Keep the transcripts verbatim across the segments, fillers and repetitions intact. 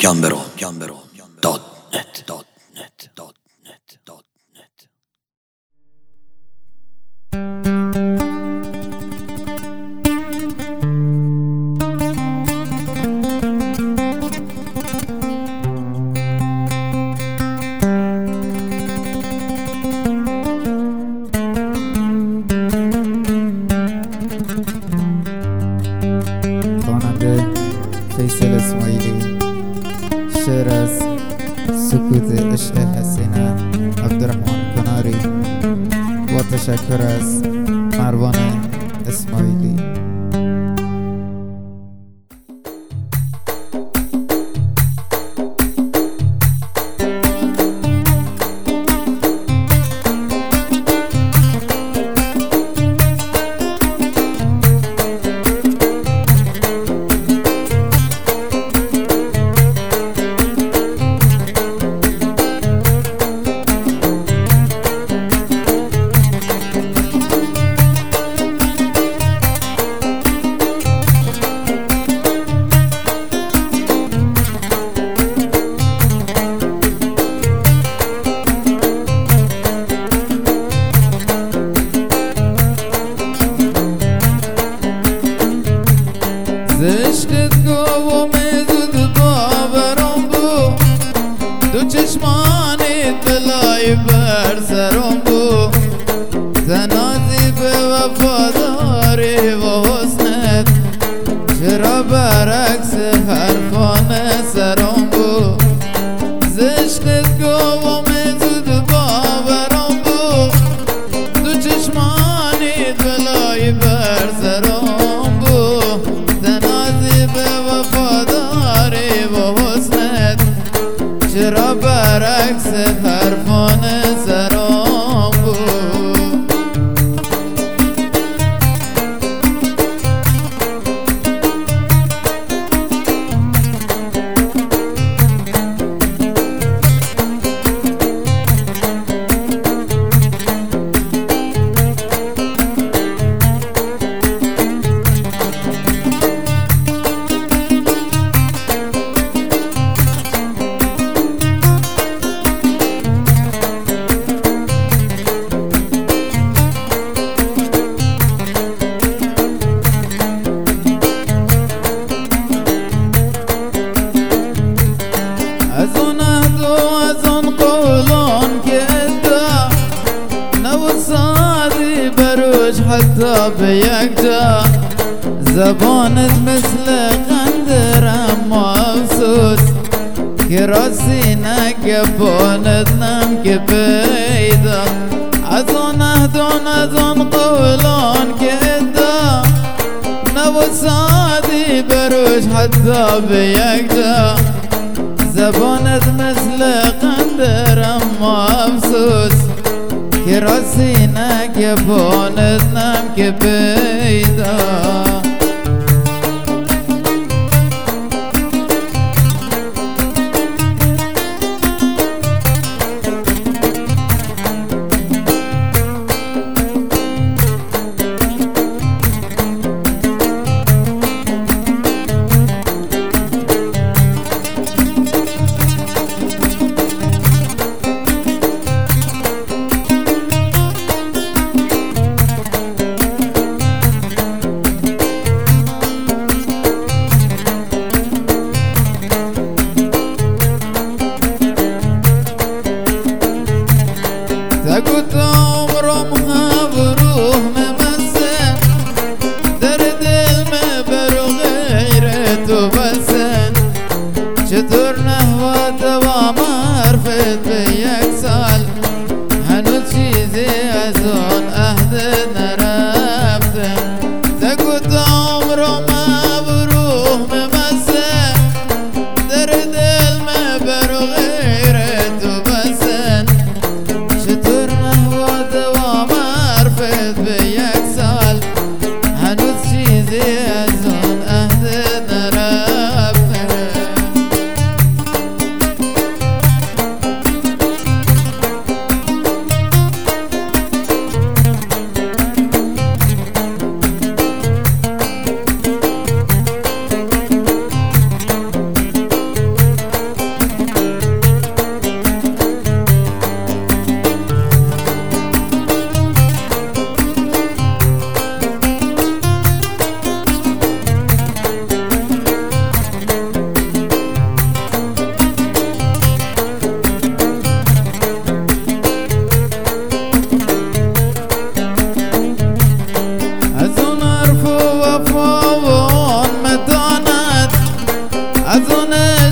جنبرو جنبرو دات نت دات نت دات نت دات نت. خواننده فیصل اسماعیلی، شعر از سکوت عشق حسینه عبدالرحمن کناری و تشکر از مروان اسماعیلی. عشقت گو میزد باورم بو، دو چشمانی دلای بر سرم بو، تنازی به وفاداری و حسنت چرا برعکس حرفان سرم بو. عشقت گو میزد باورم بو، دو چشمانی دلای بر سرم بو، به وفاداری و حسنت چرا برعکس حرفان سرام بود. از اون عهد و از اون قولان که ادا نبود سادی بروش حتی به یک جا، زبانت مثل قندر اما افسوس که راستی نگبانت نم که پیدا. از اون عهد و از اون قولان که ادا نبود سادی بروش حتی به یک جا، زبانت مثل قندر اما افسوس که راستی نگبانت نم که پیدا. تقول عمرم هبروح ممسن در دل مبرو غیرت و بسن، چطور نحوه دوام حرفت به یک سال هنوز چیزی از اون عهد نرفته. تقول عمرم هبروح ممسن در دل مبرو غیرت و بسن، چطور نحوه دوام حرفت به یک سال هنوز چیزی از اون عهد نرفته.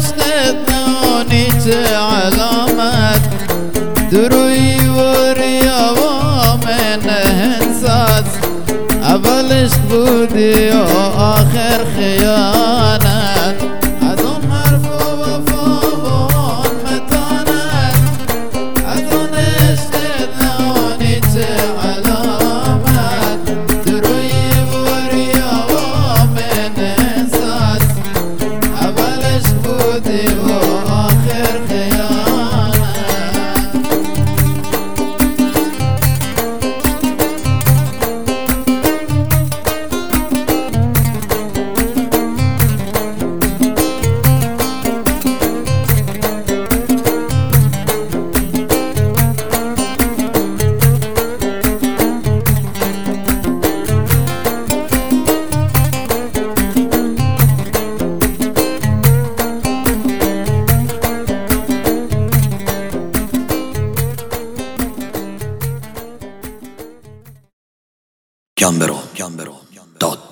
اشتدناني علامات دروي وريا ومن هنساس أبلش بودي وآخر خيانات أظن حرف وفاون متانات أظن اشتدناني علامات دروي وريا ومن هنساس أبلش بودي وآخر خيانات Chiambero, chiambero, dot